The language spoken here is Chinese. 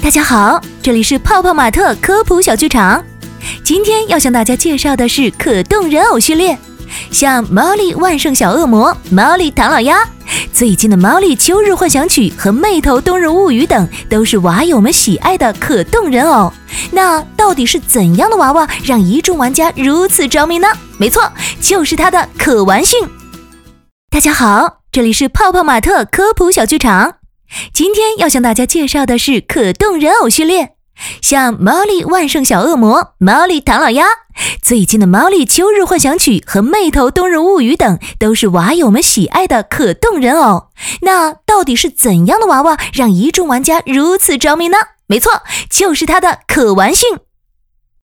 大家好，这里是泡泡玛特科普小剧场。今天要向大家介绍的是可动人偶系列，像毛利万圣小恶魔、毛利唐老鸭，最近的毛利秋日幻想曲和魅头冬日物语等，都是娃友们喜爱的可动人偶。那到底是怎样的娃娃让一众玩家如此着迷呢？没错，就是它的可玩性。大家好，这里是泡泡玛特科普小剧场。今天要向大家介绍的是可动人偶系列，像毛利万圣小恶魔、毛利唐老鸭，最近的毛利秋日幻想曲和魅头冬日物语等，都是娃友们喜爱的可动人偶。那到底是怎样的娃娃让一众玩家如此着迷呢？没错，就是它的可玩性。